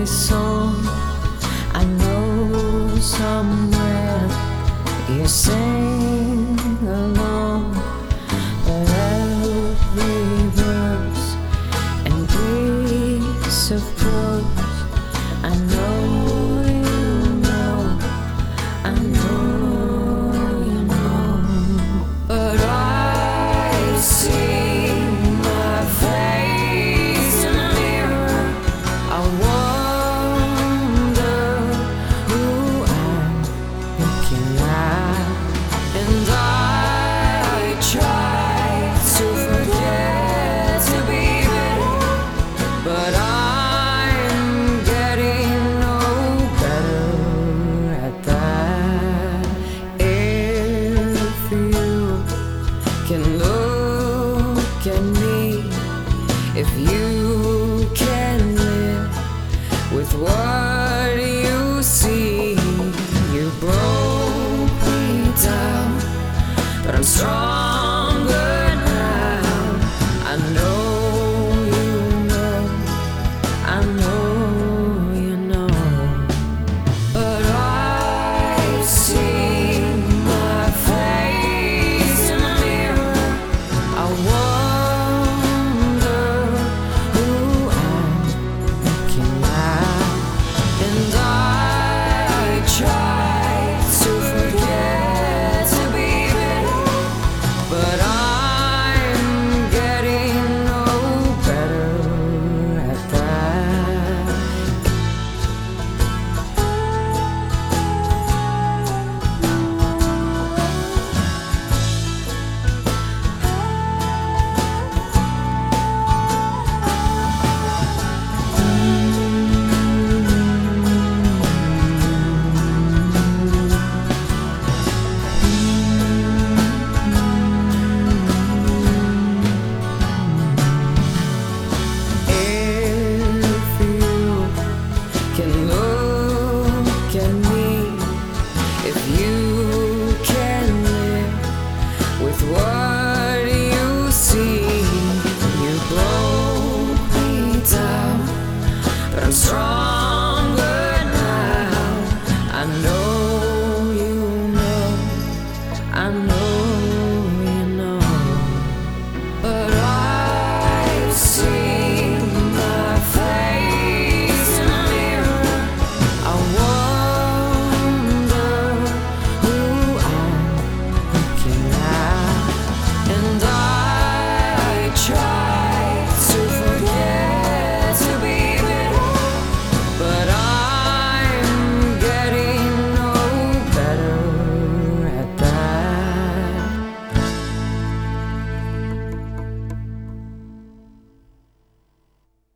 song. I know somewhere you sing along, but every verse and piece of prose I know you know, I know you know. But I see my face in the mirror. I wonder who I'm looking at, and I try to forget to be bitter, but I'm getting no better at that. If you can look at me, if you can live with what you see, you broke me down, but I'm stronger now. I know you know, I know you know. But I see my face in the mirror. I wonder who I'm looking at, and I try to forget to be bitter, but I'm getting no better at that. If you can look at me, if you can live with what you see, you broke me down, but I'm strong.